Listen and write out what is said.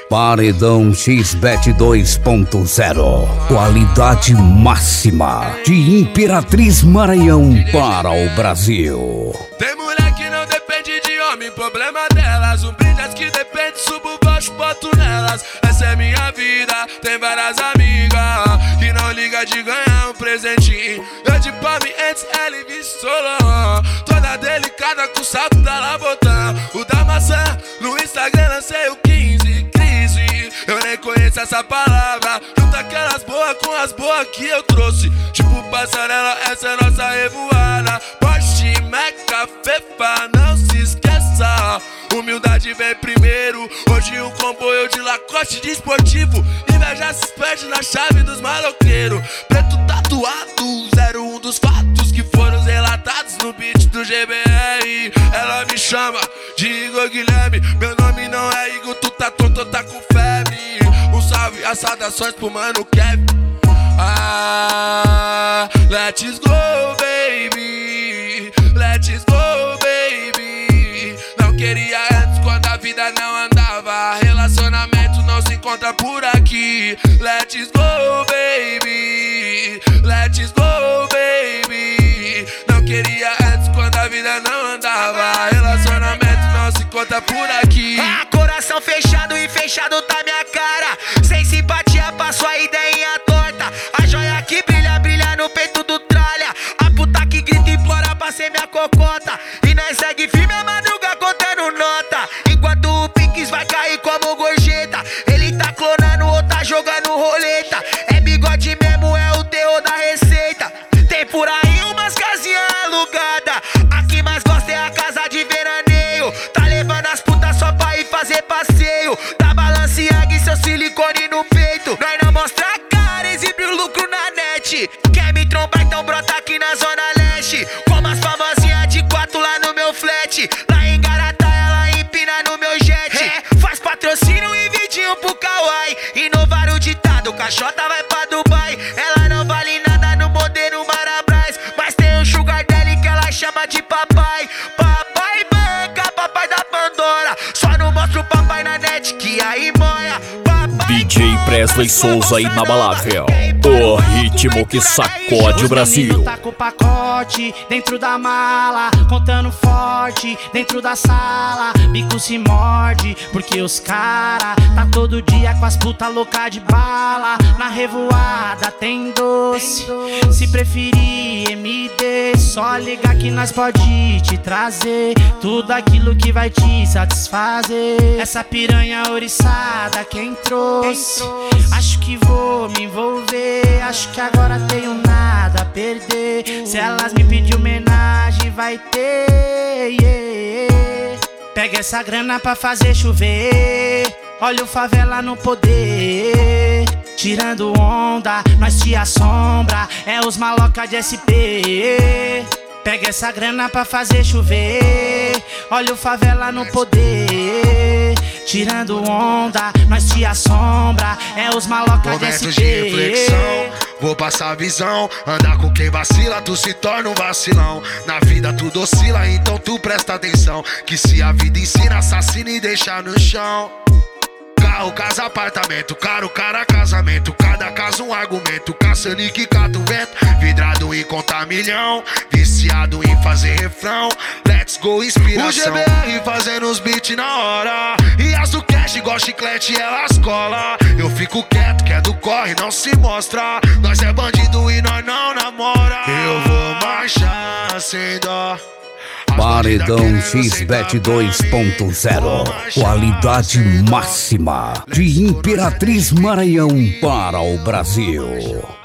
Paredão XBET 2.0. Qualidade máxima de Imperatriz Maranhão para o Brasil. Tem mulher que não depende de homem, problema delas. Brilhas que depende, subo baixo, boto nelas. Essa é minha vida, tem várias amigas que não liga de ganhar um presentinho. Eu de palme antes, ela e Solon. Toda delicada com o salto da Labotã. O da maçã, no Instagram lancei o 15, crise. Eu nem conheço essa palavra. Junta aquelas boas com as boas que eu trouxe. Tipo passarela, essa é nossa revoada. Porsche, Meca, Fefa, não se esqueça. Humildade vem primeiro. Hoje um comboio de Lacoste de esportivo. Inveja se perde na chave dos maloqueiros. Preto tatuado, 01 dos fatos que foram relatados no beat do GBR. Ela me chama de Igor Guilherme. Meu nome não é Igor, tu tá tonto, tá com febre. Um salve, as saudações pro mano Kevin. Let's go, baby. Let's go, baby. Não queria antes quando a vida não andava. Relacionamento não se encontra por aqui. Let's go, baby. Let's go, baby. Não queria antes quando a vida não andava. Relacionamento não se encontra por aqui. Coração fechado e fechado tá minha cara. Sem simpatia, passo a ideinha torta. A joia que brilha, brilha no peito do tralha. A puta que grita e implora pra ser minha cocota. E nós segue firme a madruga contando nota. Enquanto o Pinks vai cair como gorjeta. Ele tá clonando ou tá jogando roleta. É bigode mesmo, é o terror da receita. Tem por aí umas casinhas alugadas. A que mais gosta é a casa de veraneio. Tá levando as putas só pra ir fazer passeio. Da Balenciaga e seu silicone no peito. Nós não mostra a cara, exibe o lucro na net. Quer me trombar, então brota aqui na zona leste. Como as famosinhas de 4 lá no meu flat. Lá em Garatá ela empina no meu jet. Faz patrocínio e vidinho pro Kawaii. Inovar o ditado, caixota vai pra Dubai. Ela não vale nada no modelo Marabras. Mas tem um sugar daddy que ela chama de papai. Papai banca, papai da Pandora. Só não mostra o papai na net que aí moia. DJ Presley Souza inabalável. O ritmo que sacode o Brasil. Tá com o pacote dentro da mala, contando forte dentro da sala. Bico se morde porque os cara tá todo dia com as puta louca de bala. Na revoada tem doce, se preferir MD, só ligar que nós pode te trazer tudo aquilo que vai te satisfazer. Essa piranha oriçada quem trouxe, acho que vou me envolver. Acho que agora tenho nada a perder. Se elas me pedir homenagem vai ter, yeah. Pega essa grana pra fazer chover. Olha o favela no poder. Tirando onda, nós te assombra. É os maloca de SP. Pega essa grana pra fazer chover. Olha o favela no poder. Tirando onda, nós te assombra. É os maloca de SP. Momentos de reflexão, vou passar a visão. Andar com quem vacila, tu se torna um vacilão. Na vida tudo oscila, então tu presta atenção. Que se a vida ensina, assassina e deixa no chão. Carro, casa, apartamento, caro, cara, casamento. Cada caso um argumento, caçando que cata o vento. Vidrado em contar milhão, viciado em fazer refrão. Let's go, inspiração. O GBR fazendo os beats na hora. E as do cash igual chiclete, elas cola. Eu fico quieto, que é do corre, não se mostra. Nós é bandido e nós não namora. Eu vou marchar sem dó. Paredão XBET 2.0. Qualidade máxima de Imperatriz Maranhão para o Brasil.